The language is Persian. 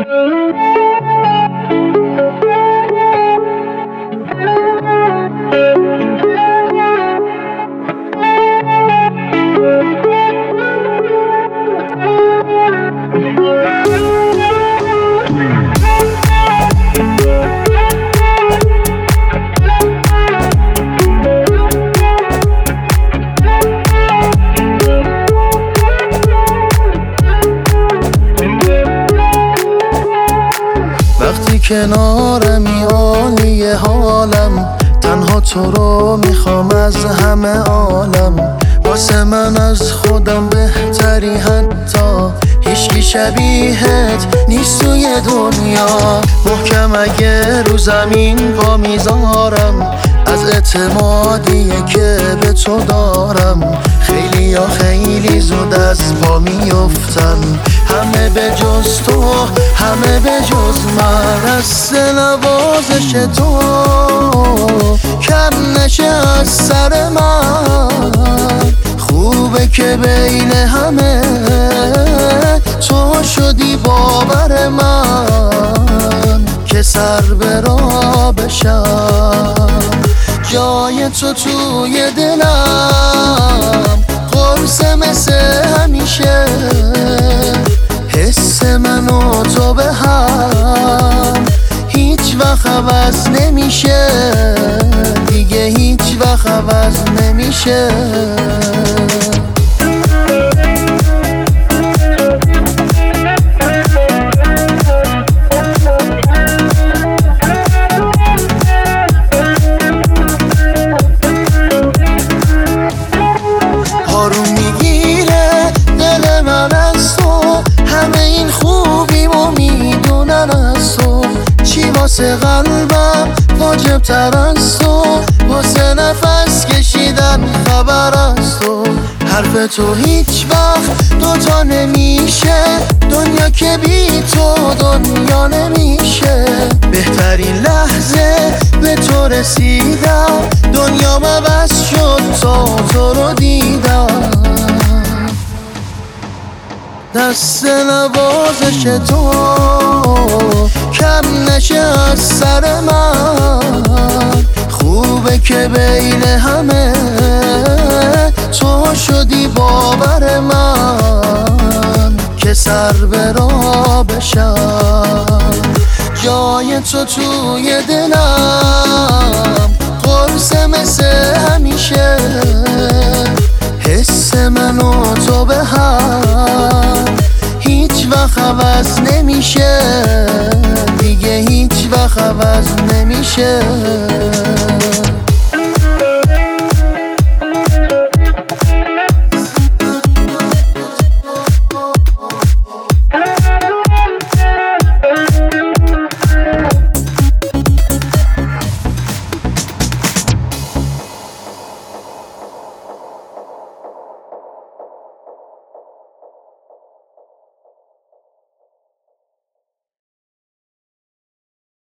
وقتی کنارمی عالی حالم، تنها تو رو میخوام از همه عالم. واسه من از خودم بهتری، حتی هیچکی شبیهت نیست توی دنیا. محکم اگه رو زمین پا میذارم، از اعتمادیه که به تو دارم. خیلی زود از پا میفتن، همه به جز تو، همه به جز من. دست نوازش تو کم نشه از سر من. خوبه که بین همه تو شدی باور من، که سر به راه بشم. جای تو توی دلم قرصه مثل همیشه. حس من و تو به هم هیچ وقت عوض نمیشه، دیگه هیچ وقت عوض نمیشه. آروم میگیره دل من از تو، همه این خوبیمو میدونن از تو. چی واسه قلبم واجب تر از تو، واسه نفس کشیدن خبر از تو. حرف تو هیچ وقت دوتا نمیشه، دنیا که بی تو دنیا نمیشه. بهترین لحظه به تو رسیدم، دنیا عوض شد تا تو رو دیدم. دست نوازش تو کم نشه از سر من. خوبه که بین همه تو شدی باور من، که سر به راه بشم. جای تو توی دلم قرصه مثل همیشه. حس من و تو به هم هیچ وقت عوض نمیشه، دیگه هیچ وقت عوض نمیشه.